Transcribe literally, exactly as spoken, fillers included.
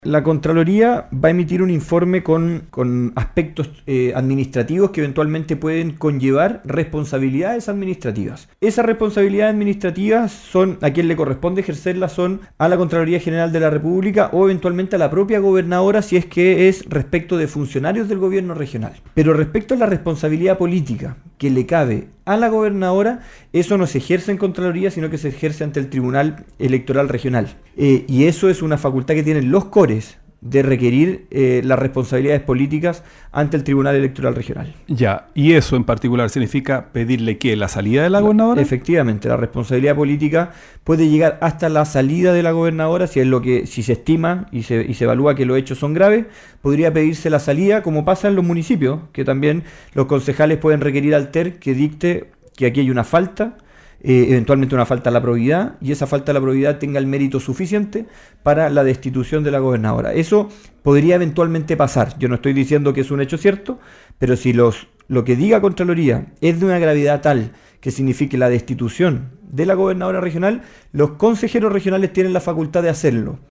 La Contraloría va a emitir un informe con, con aspectos eh, administrativos que eventualmente pueden conllevar responsabilidades administrativas. Esas responsabilidades administrativas son, a quien le corresponde ejercerlas son a la Contraloría General de la República o eventualmente a la propia gobernadora si es que es respecto de funcionarios del gobierno regional. Pero respecto a la responsabilidad política que le cabe a la gobernadora, eso no se ejerce en Contraloría, sino que se ejerce ante el Tribunal Electoral Regional. Eh, y eso es una facultad que tienen los CORES de requerir eh, las responsabilidades políticas ante el Tribunal Electoral Regional. Ya, y eso en particular significa pedirle ¿qué? ¿La salida de la gobernadora? Efectivamente, la responsabilidad política puede llegar hasta la salida de la gobernadora, si es lo que, si se estima y se, y se evalúa que los hechos son graves, podría pedirse la salida, como pasa en los municipios, que también los concejales pueden requerir al T E R que dicte que aquí hay una falta, Eh, eventualmente una falta a la probidad, y esa falta a la probidad tenga el mérito suficiente para la destitución de la gobernadora. Eso podría eventualmente pasar. Yo no estoy diciendo que es un hecho cierto, pero si los, lo que diga Contraloría es de una gravedad tal que signifique la destitución de la gobernadora regional, los consejeros regionales tienen la facultad de hacerlo.